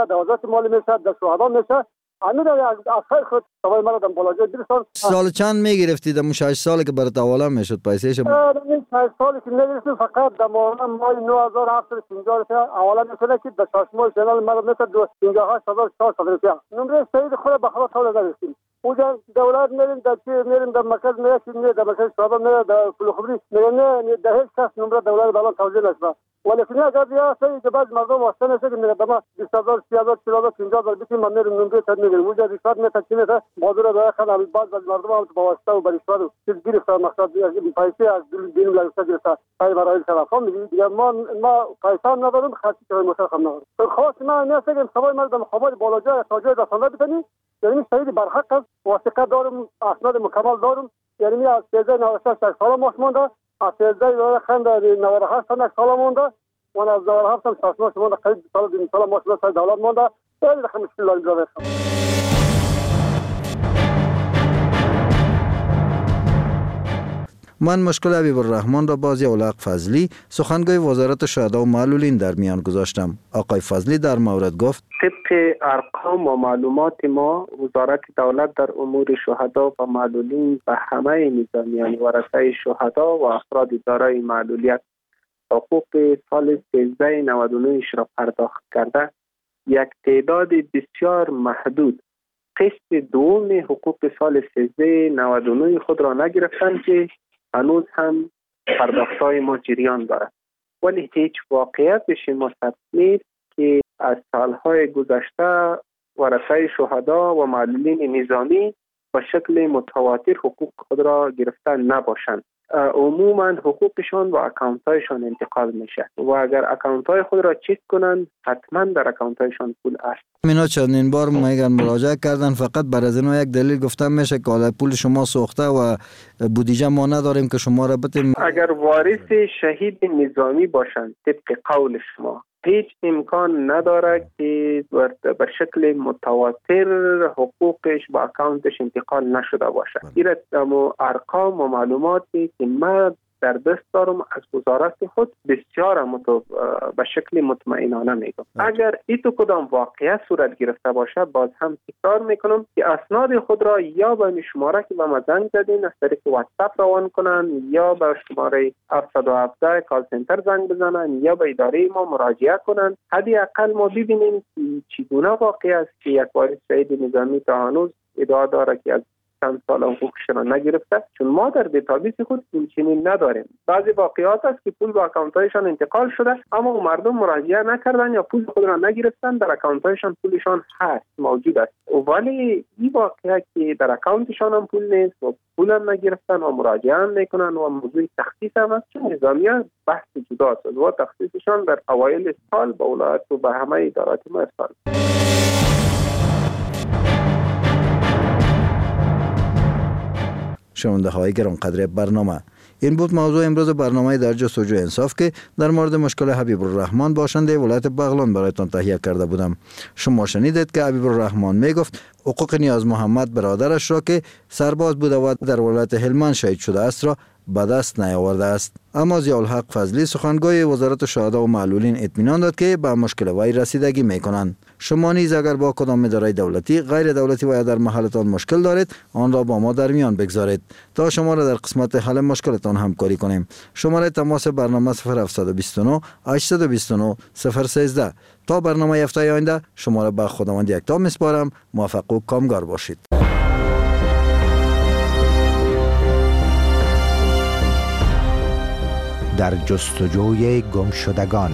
در وزارت مالی میشه، در شهدا میشه. امیر از خیر خود سوای مرا دم بالاجای برسان. سال چند میگرفتید؟ دم 6 سالی که برات حواله میشد پیسهش؟ این 6 سالی که میگرفتم فقط در ماه 9750 روپیه حواله میشد که در 6 ماه شنال مرا میشد 58400 روپیه. نمره شهید خود به خلاص حواله داشتیم. اونجا دولت میریم در مرکز میریم در مرکز شهدا میریم در پلخبری میریم در هیچ کس نمره دولت بالا توجیه نشد. ولی کنی اگر بیا سعی که بعض مردم واسطه نشه که میره دما 20000 30000 40000 50000 بیتی ما میریم نمره تد میگیریم. اونجا ریشوت میتچینه تا بازار به خدا بعض مردم هم با واسطه و ریشوت چیز گرفته مقصد پیسه از دین لازم گرفته پای برای تلفن میگی دیگه ما پیسه نداریم خاطی که مشخص نداریم. خاص ما نمیگم سوای مردم خبر بالاجای تاجر رسانه بتنی یعنی شهید برحق است واسطه دارم اسناد مکمل دارم یعنی از 1396 سال ماست مونده از 1398 سال مونده و از 2007 سال مونده قریب سال 2 سال ماست سال دولت مونده خیلی رقم مشکل داریم جواب من مشکل حبیب الرحمن را بازی اولاق فضلی سخنگوی وزارت شهدا و معلولین در میان گذاشتم. آقای فضلی در مورد گفت طبق ارقام و معلومات ما وزارت دولت در امور شهدا و معلولین به همه نظامیان ورثه شهدا و افراد دارای معلولیت حقوق سال 1399 را پرداخت کرده یک تعداد بسیار محدود قسط دوم حقوق سال 1399 خود را نگرفتند که هنوز هم پرداخت‌های ما جریان دارد. ولی هیچ واقعیتش مستثنی نیست که از سالهای گذشته ورثه شهدا و معلولین نظامی به شکل متواتر حقوق خود را گرفته نباشند. عموما حقوقشان و اکانت‌هایشان انتقال میشه و اگر اکانت‌های خود را چک کنند حتما در اکانت‌هایشان پول است. اینا چندین بار میگن مراجعه کردن فقط بر از اینا یک دلیل گفتن میشه که حالا پول شما سوخته و بودجه ما نداریم که شما را بتیم. اگر وارث شهید نظامی باشند طبق قول شما هیچ امکان نداره که به شکل متواتر حقوقش با اکانتش انتقال نشده باشه. این ارقام و معلوماتی که من در دست دارم از وزارت خود بسیار به شکل مطمئنانه میگم. اگر ایتو کدام واقعیت صورت گرفته باشه باز هم تکرار میکنم که اسناد خود را یا به شماره که به ما زنگ زدین از طریق واتساپ روان کنن یا به شماره 717 کال سنتر زنگ بزنن یا به اداره ما مراجعه کنن. حداقل ما ببینیم که چگونه واقعی است که یک وارث شهید نظامی تا هنوز ادعا داره که از چند سال حقوقش را نگرفته، چون ما در دیتابیس خود این چنین نداریم. بعضی واقعات است که پول به اکانت‌هایشان انتقال شده اما مردم مراجعه نکردن یا پول خود را نگرفتن، در اکانت‌هایشان پولشان هست موجود است، ولی این واقعیت که در اکانتشان هم پول نیست و پول هم نگرفتن و مراجعه هم میکنن و موضوع تخصیص هم است. چون نظامیان بحث جدا است و تخصیصشان در اوایل سال به ولایت و به همه ادارات ما ارسال. شنونده های گرانقدر برنامه، این بود موضوع امروز برنامه در جستجوی انصاف که در مورد مشکل حبیب الرحمن باشنده ولایت بغلان برایتان تهیه کرده بودم. شما شنیدید که حبیب الرحمن می گفت حقوق نیاز محمد برادرش را که سرباز بوده و در ولایت هلمند شهید شده است را به دست نیاورده است. اما ضیاءالحق فضلی سخنگوی وزارت شهدا و معلولین اطمینان داد که به مشکل وی رسیدگی میکنند. شما نیز اگر با کدام اداره دولتی، غیر دولتی و یا در محلتان مشکل دارید آن را با ما در میان بگذارید تا شما را در قسمت حل مشکلتان همکاری کنیم. شماره تماس برنامه 0729 829 013. تا برنامه هفته آینده شما را به خداوند یکتا میسپارم. موفق و کامگار باشید. در جستجوی گمشدگان.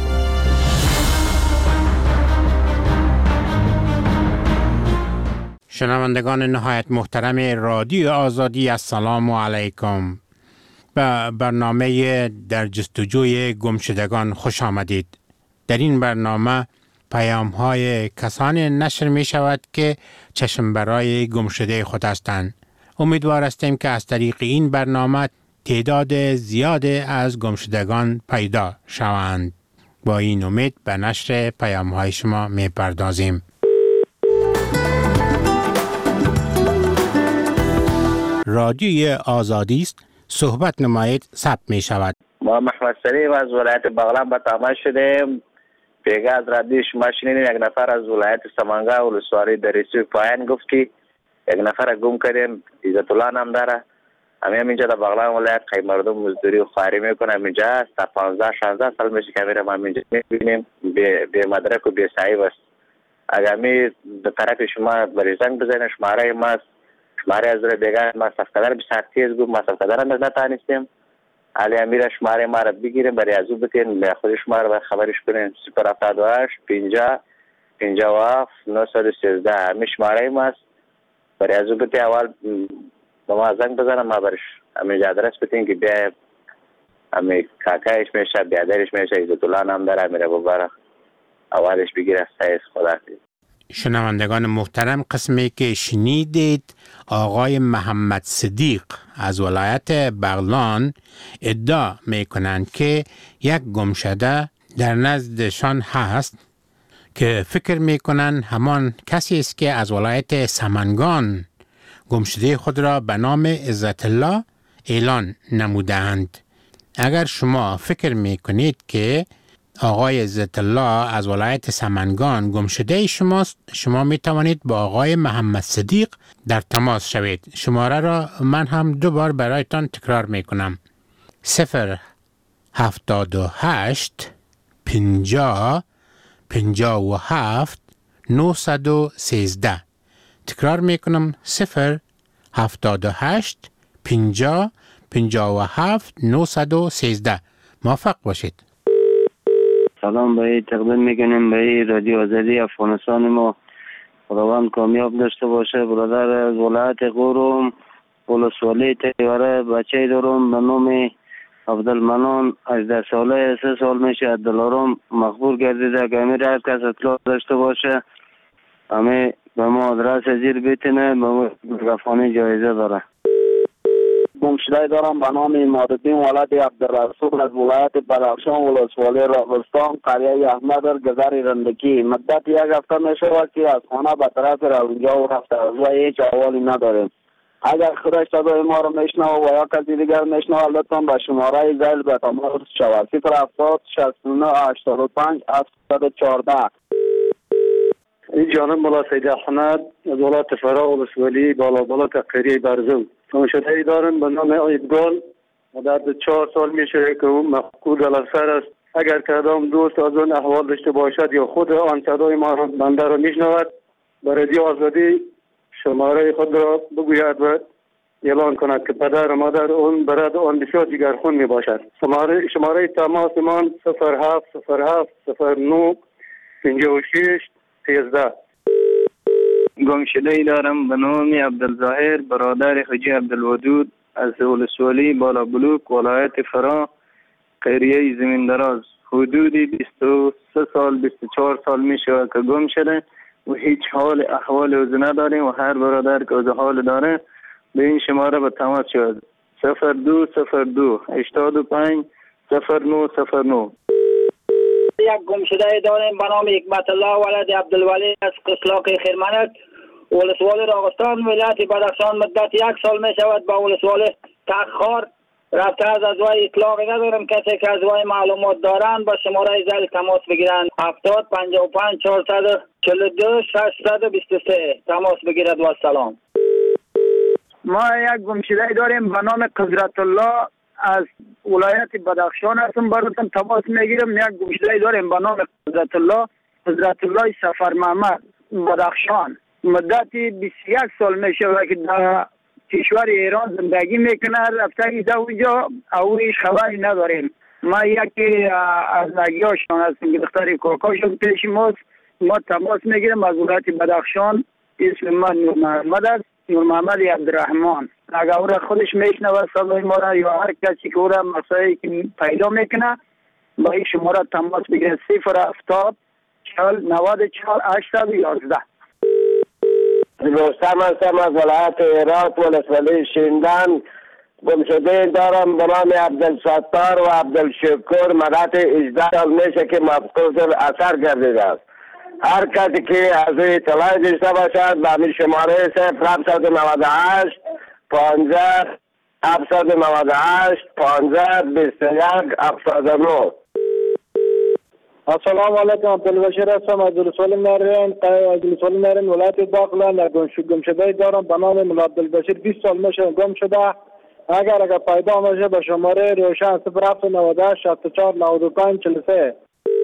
شنوندگان نهایت محترم رادیو آزادی، السلام علیکم. به برنامه در جستجوی گمشدگان خوش آمدید. در این برنامه پیام‌های کسانی نشر می شود که چشم برای گمشده خود هستند. امیدوار هستیم که از طریق این برنامه تعداد زیاد از گمشدگان پیدا شوند. با این امید به نشر پیام‌های شما می پردازیم. رادیوی آزادی است، صحبت نمایید ثبت می شود. ما محمد سلیم از ولایت بغلان به تماس شدیم پیگاز را دیش ما شنیدیم یک نفر از ولایت سمنگان ولسوالی دریچه پایان گفت که یک نفر گم کردیم، عزت الله نام داره. همینجا در بغلان ولایت خیلی مردم مزدوری و خواری میکنه. همینجا است تا 15-16 سال میشه که میرم همینجا میبینیم به مدرک و به صحیح است. اگر می به طرف شما بری زنگ بزنید شماره ما شماره از روی بیگان ما صفقدر بسیار تیز بود، ما صفقدر هم نتانستیم. علی امیر شماره ما را بگیریم برای از او بتین به خود شما را خبرش کنیم. 078 50 57 913 همین شماره ما است. برای از او بتین اول با ما زنگ بزنم ما برش همین آدرس بتین که بیا همین کاکایش میشه بیادرش میشه عزت الله نام داره میره ببره اولش بگیره. سعی خداحافظ. شنوندگان محترم، قسمی که شنیدید آقای محمد صدیق از ولایت بغلان ادعا میکنند که یک گمشده در نزدشان هست که فکر میکنند همان کسی است که از ولایت سمنگان گمشده خود را به نام عزت الله اعلان نمودند. اگر شما فکر میکنید که آقای عزت الله از ولایت سمنگان گمشده شماست، شما می توانید با آقای محمد صدیق در تماس شوید. شماره را من هم دوبار برایتان تکرار می کنم. 078 50 57 913. تکرار می کنم 078 50 57 913. موفق باشید. سلام به تقدیم میکنیم به رادیو آزادی افغانستان. ما خداوند کامیاب داشته باشه. برادر از ولایت قوروم ولسوالی تیوره بچه دارم به نام عبدالمنان 18 ساله 3 سال میشه. عبدالارم مخبور گردیده که امیر هر کس اطلاع داشته باشه همه به ما آدرس زیر بیتینه به ما رفانی جایزه داره. گمشده دارم به نام امادالدین ولد عبدالرسول از ولایت بدخشان ولسوالی راغستان قریه احمد گذر رندکی. مدت یک هفته می شود که از خانه به طرف رونجا و رفته و هیچ احوالی نداریم. اگر خودش صدای ما را میشنوه و یا کسی دیگر میشنوه لطفا به شماره زیل به تماس شود 070 69 85 714. این جانب مولا سید احمد از ولایت فرا ولسوالی بالا قریه برزو. گمشده دارم به نام ایدگل مدت 4 سال میشه که اون مفقود الافسر است. اگر کدام دوست از اون احوال داشته باشد یا خود آن صدای ما را بنده را میشنود به رادیو آزادی شماره خود را بگوید و اعلان کند که پدر و مادر اون برای آن بسیار جگرخون می باشد. شماره تماس من 0707 09 56 13. گمشده دارم به نام عبدالظاهر برادر حاجی عبدالودود از ولسوالی بالا بلوک ولایت فرا قریه زمین دراز. حدودی 23 سال 24 سال می شود که گم شده و هیچ حال احوال اوز نداریم و هر برادر که اوز حال داره به این شماره به تماس شود 0202 85 0909. یک گمشده داریم به نام حکمت الله ولد عبدالولی از قسلاق خیرمنت ولسوالی راغستان ولایت بدخشان. مدت 1 سال می شود با ولسوالی تخار رفته از وی اطلاقی ندارم. کسی که از وی معلومات دارند با شماره زیل تماس بگیرند 70 55 442 623 تماس بگیرد و سلام. ما یک گمشده داریم به نام قدرت الله از ولایت بدخشان هستم براتون تماس میگیرم. یک گمشده داریم به نام قدرت الله سفر محمد بدخشان. مدتی 21 سال میشه که در کشور ایران زندگی میکنه. رفته ایده اونجا او هیچ خبری نداریم. ما یکی از نگیاشان هستیم که دختری کوکاشون پیش ماست. ما تماس میگیرم از ولایت بدخشان. اسم من نور محمد است، نور محمد عبدالرحمن. اگر او را خودش میشنوه صدای ما را یا هر کسی که او را مسائلی که پیدا میکنه با این شماره تماس بگیره 070 40 94 811. رستم هستم از ولایت هرات ولسوالی شیندن. گمشده دارم به نام عبدالستار و عبدالشکر. مدت 18 سال میشه که مفقود اثر گردیده است. هر کسی که از اطلاع داشته باشد به همین شماره 0798 50 798 15 21 79. السلام علیکم. عبدالبشیر هستم از ولسوالی نارین ولایت باغلان. گمشده دارم به نام مولا عبدالبشیر. 20 سال میشه گم شده. اگر پیدا میشه به شماره روشن 0798 64 95 43.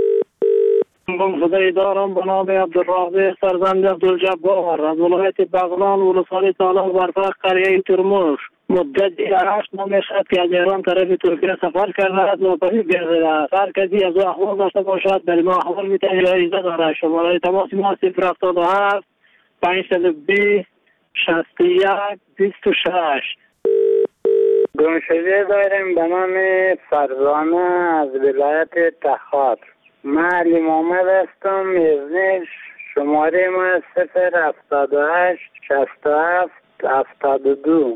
گمشده دارم به نام عبدالرازق فرزند عبدالجبار از ولایت باغلان ولسوالی تالاب برفق قریه ترموش. مدت 8 ماه میشد که از ایران طرف ترکیه سفر کرده است. ناپدید گردیده است. هر کسی از او احوال داشته باشد در ما احوال میتونه جایزه داره. شماره تماس ما 077 520 61 26. گمشده داریم به نام فرزانه از ولایت تخار. من علی محمد هستم. میزنش شماره ما 078 67 72.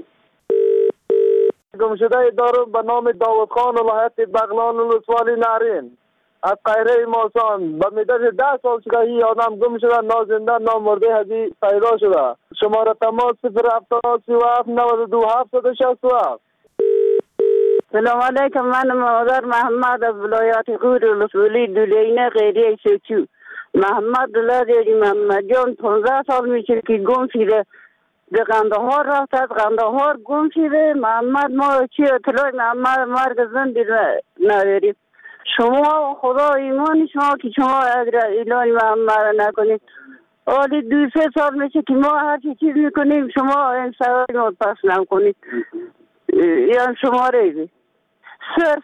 گمشده دارم به نام داود خان ولایت بغلان ولسوالی نارین از قیره ماسان. به مدت 10 سال شده این آدم گم شده، نازنده نامرده هدی پیدا شده. شماره تماس 070 92 767. سلام علیکم. من مادر محمد از ولایت غور ولسوالی دولینه قیره سوچو. محمد دلادی محمد جان 15 سال میشه که گم شده. به قندهار رفت، از قندهار گم شده. محمد ما چی اطلاع محمد مرگ زندی نداریم. شما خدا ایمان شما که شما اعلان محمد نکنید. حالی 2-3 سال میشه که ما هر چیز میکنیم شما این سوال ما پس نکنید. یعنی شماره بی صرف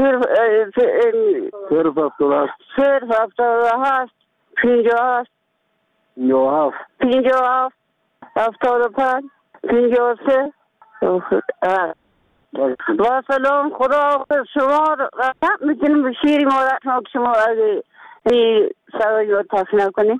78 58 75 53. با سلام. خدا شما رحمت میکنیم به شیری مادر شما اگه این سوال رو پس نکنید.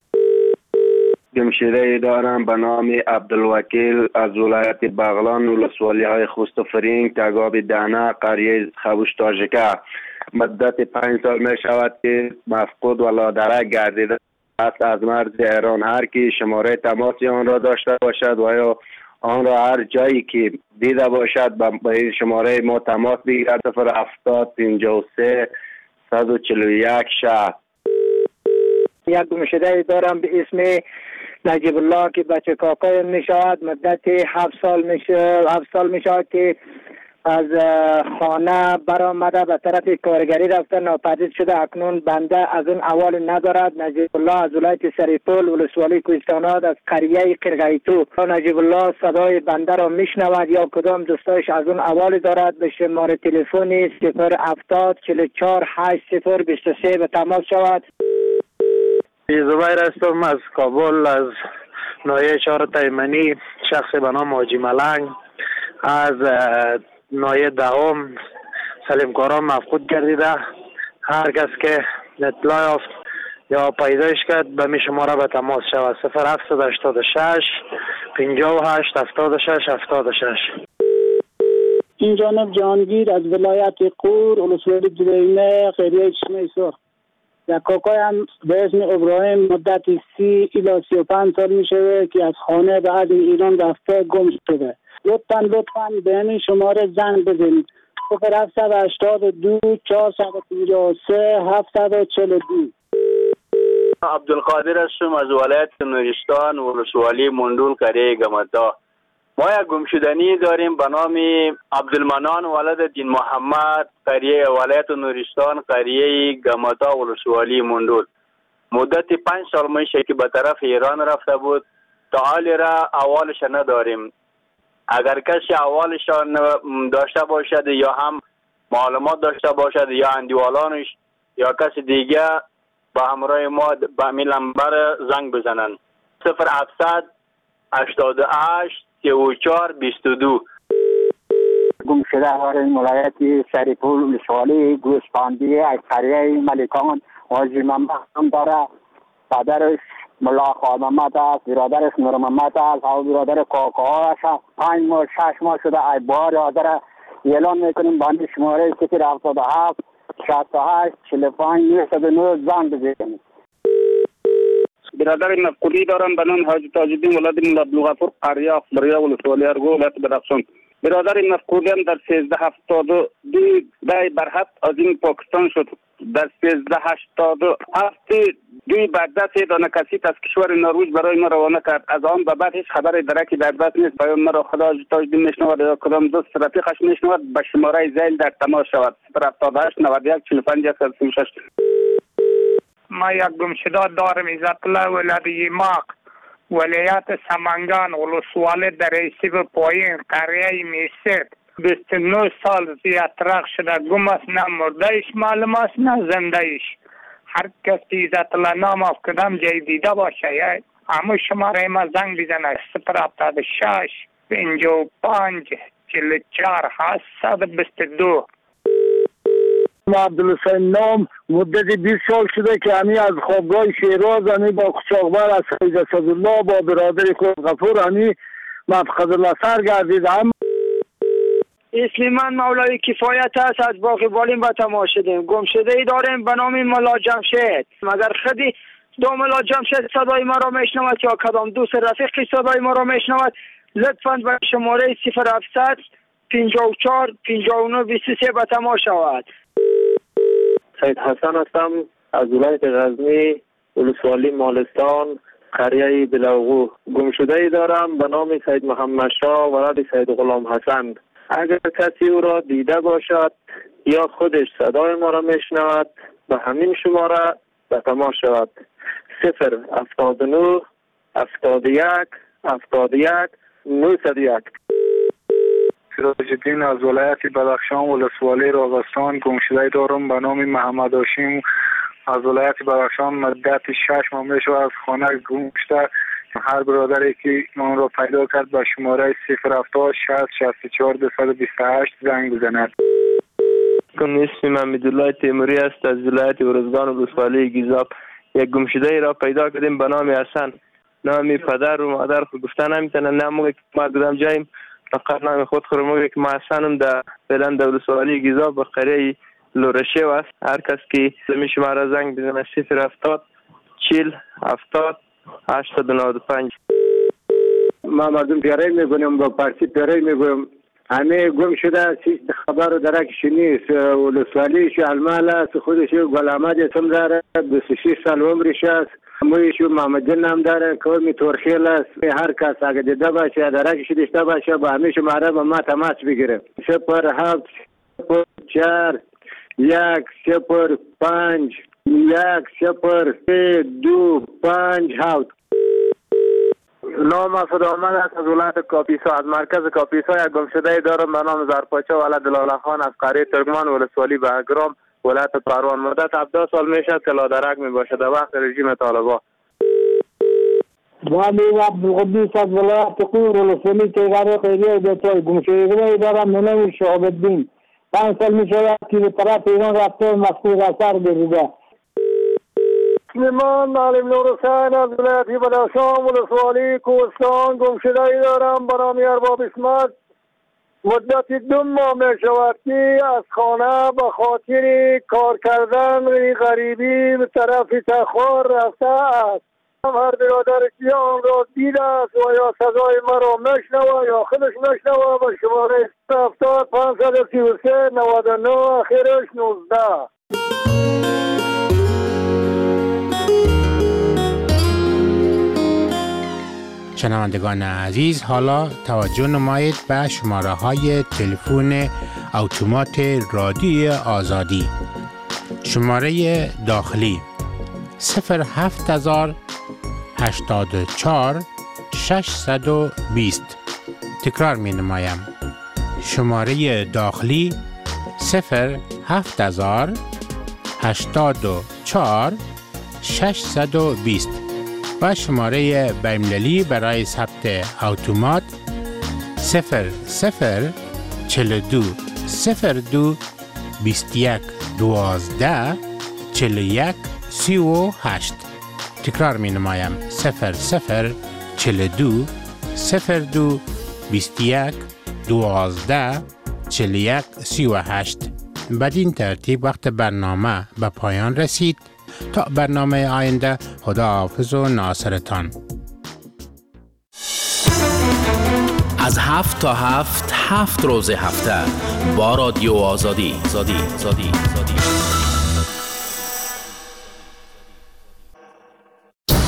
گمشده دارم به نام عبدالوکیل از ولایت بغلان ولسوالی های خوستفرینگ تگاب دهنه قریه خوش تاجکه. مدت 5 سال می شود که مفقود و لادرک گردیده است از مرز ایران. هر کی شماره تماسی آن را داشته باشد و یا آن را هر جایی که دیده باشد به این شماره ما تماس بگیرد. 070 53 141 شهر. یک گمشده دارم به اسم نجیب الله که بچه کاکای می شود. مدت 7 سال می شود که از خانه برآمده به طرف کارگری رفته، ناپدید شده. اکنون بنده از اون احوال ندارد. نجیب الله از ولایت سریپول ولسوالی کوهستانات از قریه قرقیتو. نجیب الله صدای بنده را میشنود یا کدام دوستایش از اون احوال دارد به شماره تلفن 070 44 80 23 به تماس شود. زبیر هستم از کابل از نایه 4 تیمنی. شخص به نام حاجی ملنگ از نایه 10 سلیم کاران مفقود گردیده. هر کس که اطلاع یافت یا پیدایش کرد به می شماره به تماس شود. 0786 58 76 76. این جانب جهانگیر از ولایت قور ولسوالی دولینه قریه چشمه سرخ. یک کاکای هم به اسم ابراهیم مدت 30 الی 35 سال می شود که از خانه به از ایران رفته گم شده. لطفاً به این شماره زنگ بزنید. 0782 453 742. عبدالقادر هستم از ولایت نورستان ولسوالی مندول قریه گمتا. ما یک گمشدنی داریم به نام عبدالمنان ولد دین محمد قریه ولایت نورستان قریه گمتا ولسوالی مندول. مدت 5 سال میشه که به طرف ایران رفته بود. تا حال را احوالش نداریم. اگر کسی احوالشان داشته باشد یا هم معلومات داشته باشد یا اندیوالانش یا کسی دیگه با همراه ما به این نمبر زنگ بزنن. 0700 88 34 22. گم شده داریم ولایت سریپول ولسوالی گوسفندی از قریه ملکان. حاجی محمد هم داره. پدرش ملا خان محمد است، برادرش نور محمد است و برادر کاکاهاش است. 5 ماه 6 ماه شده ای بار حاضر اعلان میکنیم بند شماره 077 68 45 909 زنگ بزنید. برادر مفقودی دارم به نام حاجی تاج الدین ولد مولا عبدالغفور قریه اخباریه ولسوالی ارگو ولایت بدخشان. برادر مفقودی هم در 1372 برحق از این پاکستان شد. در 1387 دوی بغداد دانه کسی از کشور نروژ برای ما روانه کرد. از آن به بعد هیچ خبر درکی در دست نیست. پیام مرا خدا تاجدین میشنود یا کدام دوست رفیقش میشنود به شماره زیل در تماس شود 078 91 45 136. ما یک گمشده دارم عزت الله ولادی ماق ولایت سمنگان ولسوالی در ایسیب پایین قریه میسر 29 سال زیادترق شده گم است نه مردهش معلوم است نه زندهش. هر کسی عزت الله نام از کدام جای دیده باشه همون شماره ما زنگ بزنه 076 55 44 722. عبدالحسین نام مدت 20 سال شده که همی از خوابگاه شیراز همی با قچاقبر از سید اسدالله با برادر خود غفور همی مفقد الله سر گردیدم. اسم من مولای کفایت است. از باقی بالین به تماس شدیم. گم شده ای داریم به نام ملا جمشید. مگر خودی دو ملا جمشید صدای ما را میشنود یا کدام دوست رفیقی صدای ما را میشنود لطفاً به شماره 0700 54 59 23 به تماس شود. سید حسن هستم از ولایت غزنی ولسوالی مالستان قریه بلاغو. گمشده ای دارم به نام سید محمد شاه ولد سید غلام حسن. اگر کسی او را دیده باشد یا خودش صدای ما را میشنود به همین شماره به تماس شود 079 71 71 901. سراج الدین از ولایت بدخشان ولسوالی راغستان گمشده دارم به نام محمد هاشم از ولایت بدخشان مدت 6 ماه میشه از خانه گم شده. هر برادری که من را پیدا کرد به شماره 070 60 64 228 زنگ بزند. اسم حمیدالله تیموری است از ولایت ارزگان ولسوالی گیزاب. یک گمشده ای را پیدا کردیم به نام حسن. نام پدر و مادر خود گفتن نمیتونن نموگه که ما کدام جاییم فقط نام خود خورموگه که ما حسنم در فعلا در ولسوالی گیزاب به قریه لورشه است. هر کس که زمین شما را زنگ بزنه 070 40 70 895. ما مردم پیاره میگویم با پارسی پیاره میگویم همه گم شده چیز خبر درکش نیست. ولسوالی شالمال است خودش غلامت اسم داره 26 سال عمرش است. مویشو محمد جان نام داره قومی تورخیل است. هر کس اگه دیده باشه درکش داشته باشه با همه شماره با ما تماس بگیره 07 4 1 0 5 1 0 3 2 5 7. نام مسعود احمد است از ولایت کاپیسا. از مرکز کاپیسا یک گمشده دارم به نام زرپاچه ولد لاله خان از قریه ترکمان ولسوالی بهگرام ولایت پروان. مدت 17 سال میشد که لادرک میباشد در وقت رژیم طالبا. ولی عبدالقدوس از ولایت قور ولسوالی تیغاره قیریه دوتای گمشده دارم به نام شهاب الدین. 5 سال میشود که به طرف ایران رفته مفقود اثر گردیده. سلیمان معلم نورحسین از ولایت بدخشان ولسوالی کوهستان گمشده ای دارم به نام ارباب اسمت. مدت 2 ماه می شود که از خانه به خاطر کار کردن غریبی به طرف تخار رفته است. هر برادر که آن را دیده است و یا صدای مرا میشنوه یا خودش میشنوه به شماره 70 533 99 آخرش 19. شنوندگان عزیز حالا توجه نمایید به شماره های تلفن اتومات رادیو آزادی. شماره داخلی 07000 84 620. تکرار می نمایم. شماره داخلی 07000 84 620 و شماره بین‌المللی برای ثبت اتومات 0042 02 21 12 41 38. تکرار می نمایم 0042 02 21 12 41 38. بدین ترتیب وقت برنامه به پایان رسید. تا برنامه آینده خداحافظ و ناصرتان. از 7 تا 7 روز هفته با رادیو آزادی.